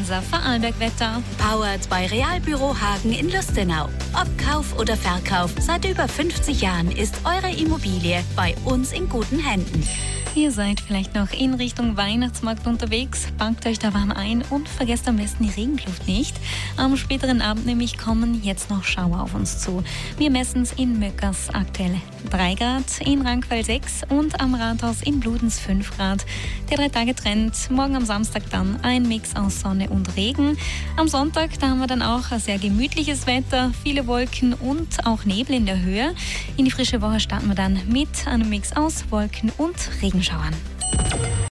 unser Vorarlberg-Wetter. Powered bei Realbüro Hagen in Lustenau. Ob Kauf oder Verkauf, seit über 50 Jahren ist eure Immobilie bei uns in guten Händen. Ihr seid vielleicht noch in Richtung Weihnachtsmarkt unterwegs. Packt euch da warm ein und vergesst am besten die Regenkluft nicht. Am späteren Abend nämlich kommen jetzt noch Schauer auf uns zu. Wir messen es in Möckers aktuell 3 Grad, in Rankweil 6 und am Rathaus in Bludenz 5 Grad. Der 3-Tage-Trend, morgen am Samstag dann ein Mix aus Sonne und Regen. Am Sonntag, da haben wir dann auch ein sehr gemütliches Wetter, viele Wolken und auch Nebel in der Höhe. In die frische Woche starten wir dann mit einem Mix aus Wolken und Regenschauern.